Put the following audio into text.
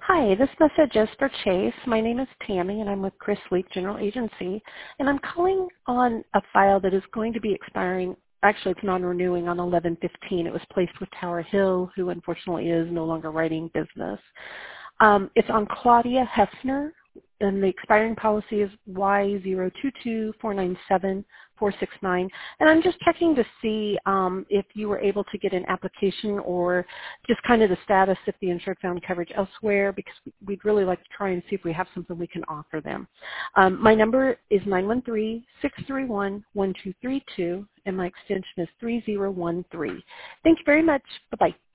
Hi, this message is for Chase. My name is Tammy, and I'm with Chris Leak General Agency, and I'm calling on a file that is going to be expiring. Actually, it's non-renewing on 11/15. It was placed with Tower Hill, who unfortunately is no longer writing business. It's on Claudia Hefner, and the expiring policy is Y022497-469. And I'm just checking to see if you were able to get an application or just kind of the status if the insured found coverage elsewhere, because we'd really like to try and see if we have something we can offer them. My number is 913-631-1232, and my extension is 3013. Thank you very much. Bye-bye.